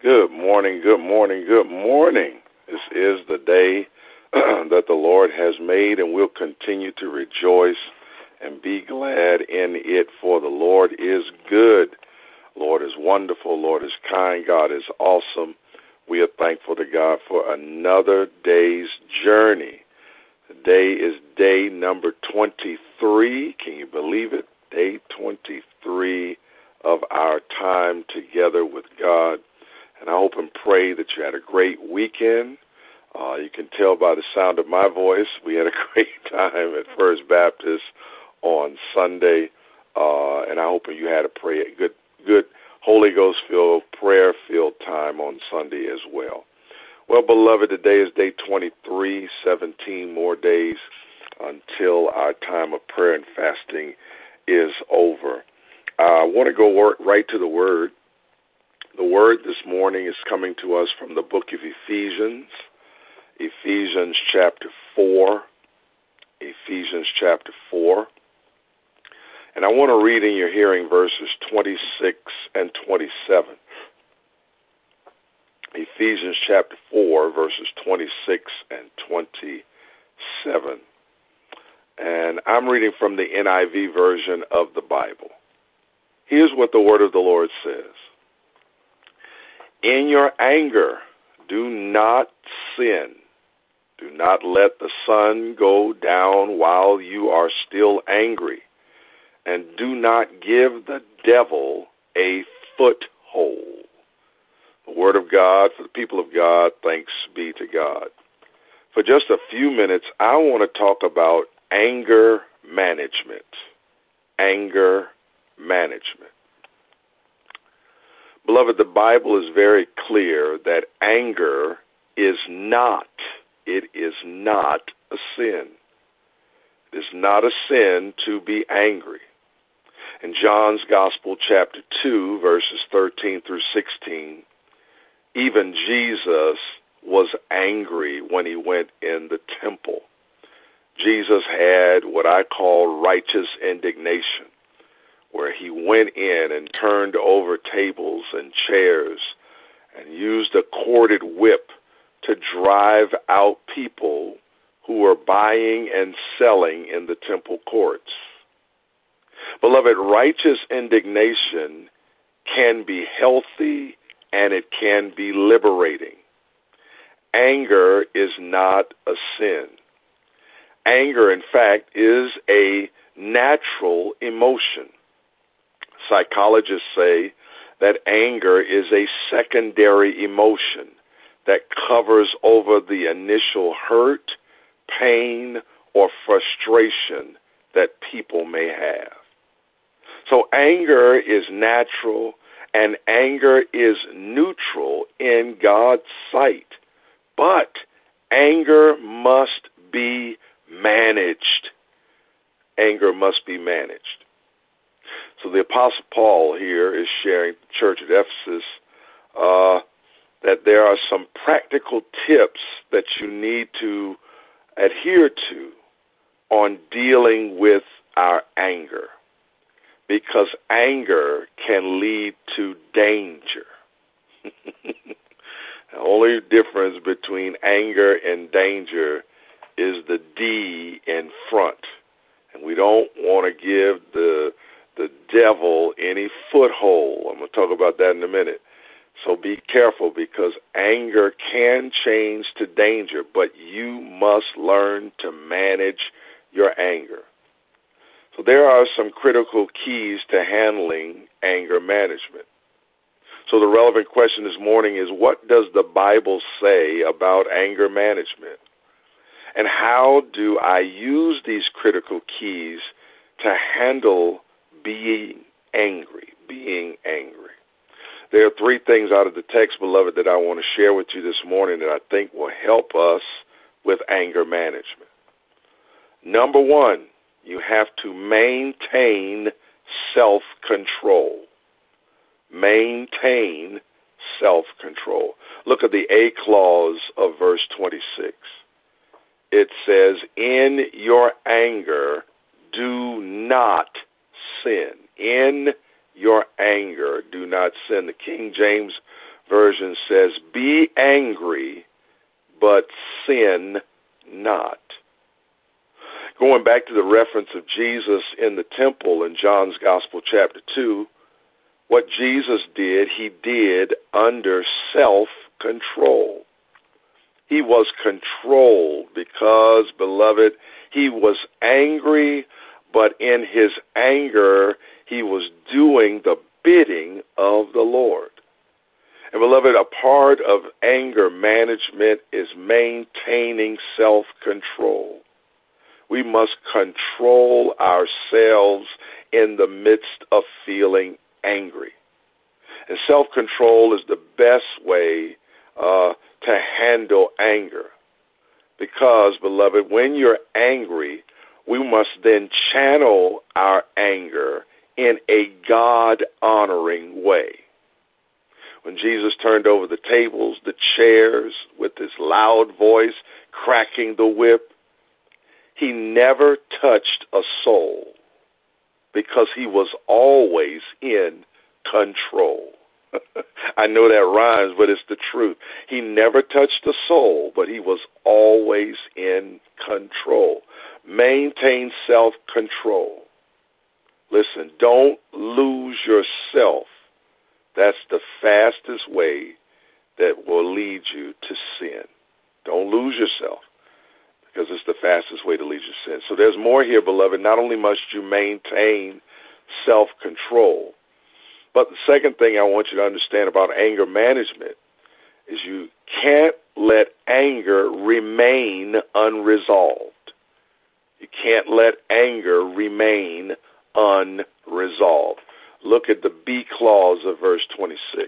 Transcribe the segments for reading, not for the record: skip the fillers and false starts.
Good morning, good morning, good morning. This is the day that the Lord has made, and we'll continue to rejoice and be glad in it, for the Lord is good. Lord is wonderful. Lord is kind. God is awesome. We are thankful to God for another day's journey. Today is day number 23. Can you believe it? Day 23 of our time together with God. And I hope and pray that you had a great weekend. You can tell by the sound of my voice, we had a great time at First Baptist on Sunday. And I hope you had a good Holy Ghost-filled, prayer-filled time on Sunday as well. Well, beloved, today is day 23, 17 more days until our time of prayer and fasting is over. I want to go right to the Word. The Word this morning is coming to us from the book of Ephesians, Ephesians chapter 4, Ephesians chapter 4. And I want to read in your hearing verses 26 and 27. Ephesians chapter 4, verses 26 and 27. And I'm reading from the NIV version of the Bible. Here's what the word of the Lord says. In your anger, do not sin. Do not let the sun go down while you are still angry. And do not give the devil a foothold. The word of God for the people of God, thanks be to God. For just a few minutes, I want to talk about anger management. Anger management. Beloved, the Bible is very clear that anger is not a sin. It is not a sin to be angry. In John's Gospel, chapter 2, verses 13 through 16, even Jesus was angry when he went in the temple. Jesus had what I call righteous indignation, where he went in and turned over tables and chairs and used a corded whip to drive out people who were buying and selling in the temple courts. Beloved, righteous indignation can be healthy and it can be liberating. Anger is not a sin. Anger, in fact, is a natural emotion. Psychologists say that anger is a secondary emotion that covers over the initial hurt, pain, or frustration that people may have. So anger is natural and anger is neutral in God's sight. But anger must be managed. Anger must be managed. So the Apostle Paul here is sharing the church at Ephesus that there are some practical tips that you need to adhere to on dealing with our anger, because anger can lead to danger. The only difference between anger and danger is the D in front. And we don't want to give the devil any foothold. I'm going to talk about that in a minute. So be careful, because anger can change to danger, but you must learn to manage your anger. So there are some critical keys to handling anger management. So the relevant question this morning is, what does the Bible say about anger management? And how do I use these critical keys to handle being angry? There are three things out of the text, beloved, that I want to share with you this morning that I think will help us with anger management. Number one, you have to maintain self-control. Maintain self-control. Look at the A clause of verse 26. It says, in your anger, do not sin. In your anger, do not sin. The King James version says, be angry, but sin not. Going back to the reference of Jesus in the temple in John's Gospel, chapter 2, what Jesus did, he did under self-control. He was controlled because, beloved, he was angry, but in his anger, he was doing the bidding of the Lord. And, beloved, a part of anger management is maintaining self-control. We must control ourselves in the midst of feeling angry. And self-control is the best way to handle anger. Because, beloved, when you're angry, we must then channel our anger in a God-honoring way. When Jesus turned over the tables, the chairs, with his loud voice, cracking the whip, he never touched a soul because he was always in control. I know that rhymes, but it's the truth. He never touched a soul, but he was always in control. Maintain self-control. Listen, don't lose yourself. That's the fastest way that will lead you to sin. Don't lose yourself, because it's the fastest way to lead you to sin. So there's more here, beloved. Not only must you maintain self-control, but the second thing I want you to understand about anger management is you can't let anger remain unresolved. You can't let anger remain unresolved. Look at the B clause of verse 26.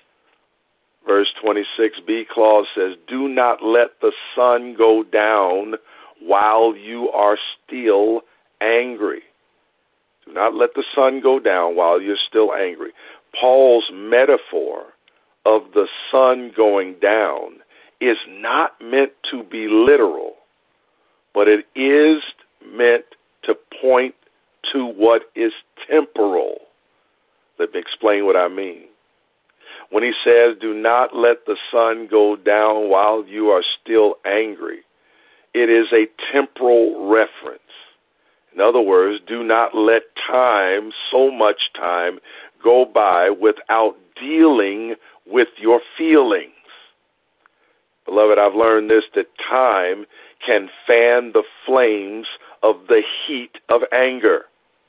Verse 26, B clause says, do not let the sun go down while you are still angry. Do not let the sun go down while you're still angry. Paul's metaphor of the sun going down is not meant to be literal, but it is meant to point to what is temporal. Let me explain what I mean. When he says, do not let the sun go down while you are still angry, it is a temporal reference. In other words, do not let time, so much time, go by without dealing with your feelings. Beloved, I've learned this, that time can fan the flames of the heat of anger.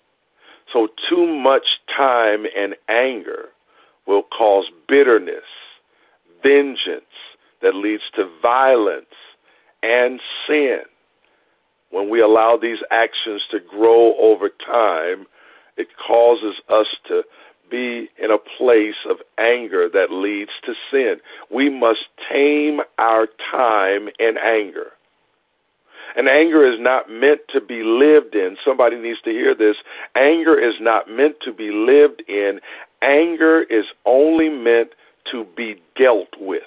So too much time and anger will cause bitterness, vengeance that leads to violence and sin. When we allow these actions to grow over time, it causes us to be in a place of anger that leads to sin. We must tame our time in anger. And anger is not meant to be lived in. Somebody needs to hear this. Anger is not meant to be lived in. Anger is only meant to be dealt with.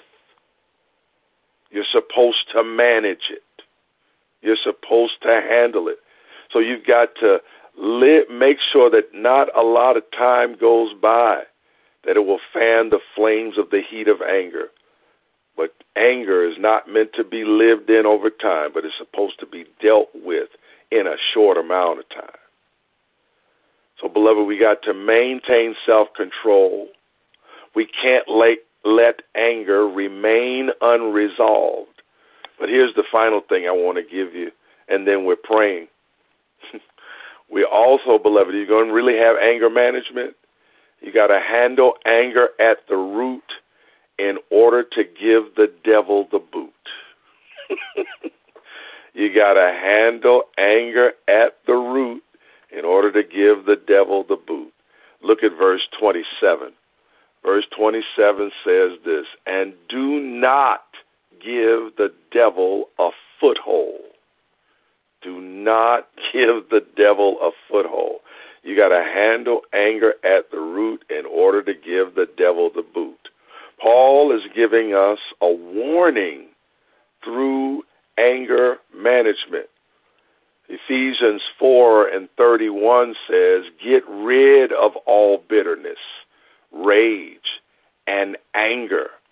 You're supposed to manage it. You're supposed to handle it. So you've got to make sure that not a lot of time goes by, that it will fan the flames of the heat of anger. But anger is not meant to be lived in over time, but it's supposed to be dealt with in a short amount of time. So, beloved, we got to maintain self-control. We can't let anger remain unresolved. But here's the final thing I want to give you, and then we're praying. We also, beloved, you're going to really have anger management. You got to handle anger at the root in order to give the devil the boot. You got to handle anger at the root in order to give the devil the boot. Look at verse 27. Verse 27 says this, and do not give the devil a foothold. Do not give the devil a foothold. You got to handle anger at the root in order to give the devil the boot. Paul is giving us a warning through anger management. Ephesians 4:31 says, get rid of all bitterness, rage, and anger,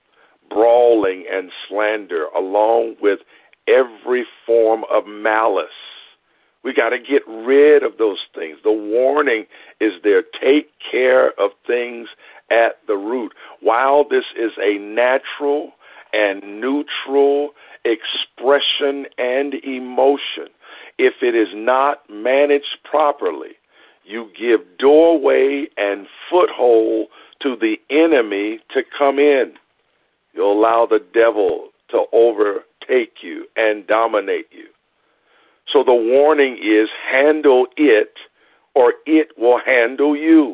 brawling and slander, along with every form of malice. We got to get rid of those things. The warning is there. Take care of things at the root. While this is a natural and neutral expression and emotion, if it is not managed properly, you give doorway and foothold to the enemy to come in. You allow the devil to overtake you and dominate you. So the warning is handle it or it will handle you.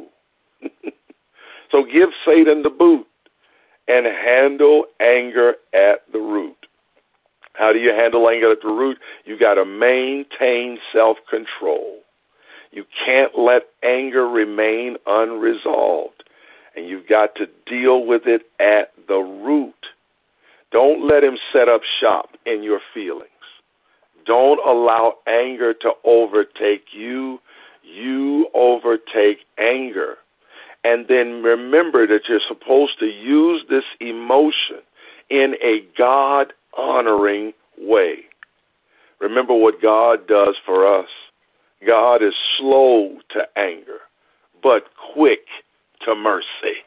So give Satan the boot and handle anger at the root. How do you handle anger at the root? You got to maintain self-control. You can't let anger remain unresolved, and you've got to deal with it at the root. Don't let him set up shop in your feelings. Don't allow anger to overtake you. You overtake anger. And then remember that you're supposed to use this emotion in a God-honoring way. Remember what God does for us. God is slow to anger, but quick to mercy.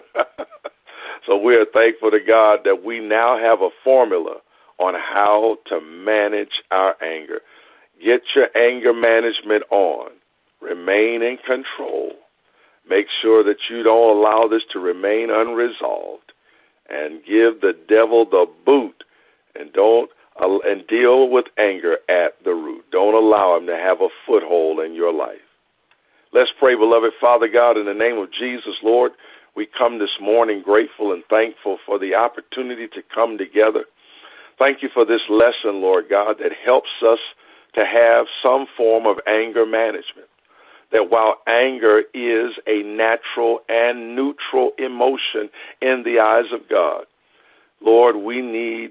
So we are thankful to God that we now have a formula on how to manage our anger. Get your anger management on. Remain in control. Make sure that you don't allow this to remain unresolved. And give the devil the boot. And deal with anger at the root. Don't allow him to have a foothold in your life. Let's pray, beloved Father God, in the name of Jesus, Lord. We come this morning grateful and thankful for the opportunity to come together. Thank you for this lesson, Lord God, that helps us to have some form of anger management. That while anger is a natural and neutral emotion in the eyes of God, Lord, we need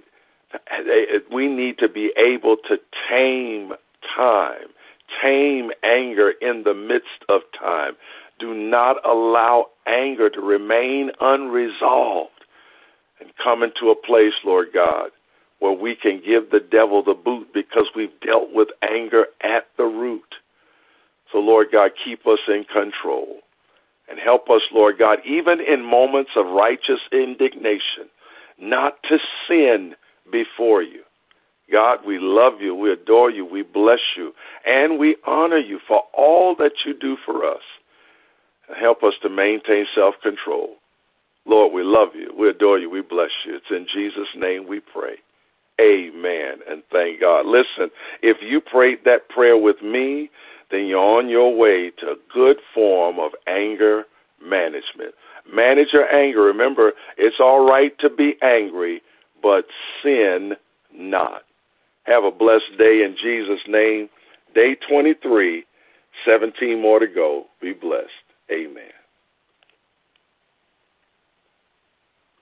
to be able to tame anger in the midst of time. Do not allow anger to remain unresolved and come into a place, Lord God, where we can give the devil the boot because we've dealt with anger at the root. So, Lord God, keep us in control and help us, Lord God, even in moments of righteous indignation, not to sin before you. God, we love you, we adore you, we bless you, and we honor you for all that you do for us. Help us to maintain self-control. Lord, we love you, we adore you, we bless you. It's in Jesus' name we pray. Amen, and thank God. Listen, if you prayed that prayer with me, then you're on your way to a good form of anger management. Manage your anger. Remember, it's all right to be angry, but sin not. Have a blessed day in Jesus' name. Day 23, 17 more to go. Be blessed. Amen.